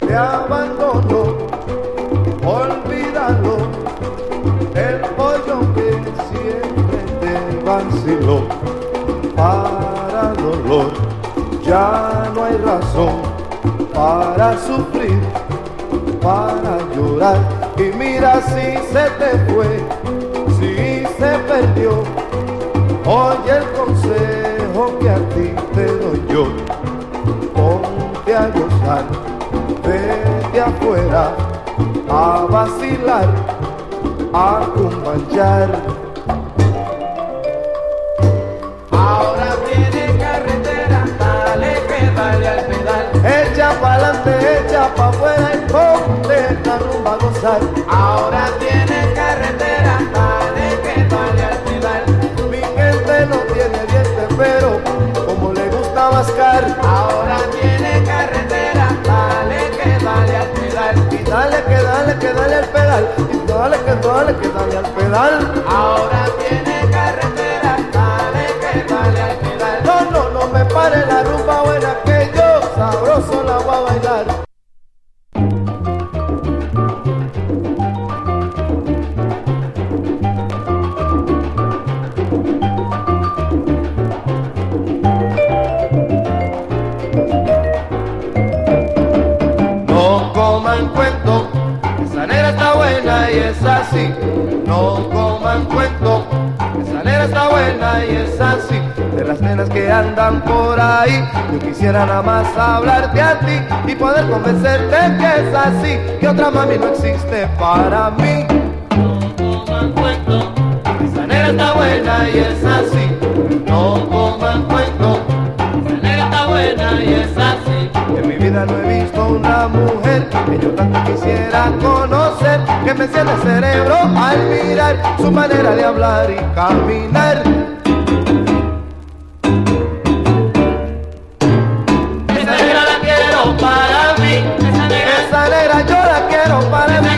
te abandonó, olvídalo, el pollo que siempre te vaciló. Para dolor ya no hay razón, para sufrir, para llorar. Y mira si se te fue, si se perdió, oye el consejo que a ti te doy yo. Ponte a gozar, vete afuera, a vacilar, a cumbanchar. Ahora viene carretera, dale que dale al pedal. Echa pa'lante, echa pa' afuera y ponte la rumba a gozar. Ahora viene carretera, dale que dale al pedal. Mi gente no tiene dientes, pero como le gusta mascar. Ahora viene carretera, dale que dale al pedal. Y dale que dale que dale al pedal. Y dale que dale que dale al pedal. Ahora viene carretera, dale que dale al pedal. No, no, no me pare la rumba buena que yo sabroso la voy a bailar. No coman cuento, esa negra está buena y es así. No coman cuento, esa negra está buena y es así. De las nenas que andan por ahí, yo quisiera nada más hablarte a ti y poder convencerte que es así, que otra mami no existe para mí. No coman cuento, esa negra está buena y es así. No coman cuento, esa negra está buena y es así. En mi vida no he visto una mujer que yo tanto quisiera conocer, que me enciende el cerebro al mirar su manera de hablar y caminar. Esa negra la quiero para mí, esa negra Esa negra yo la quiero para mí.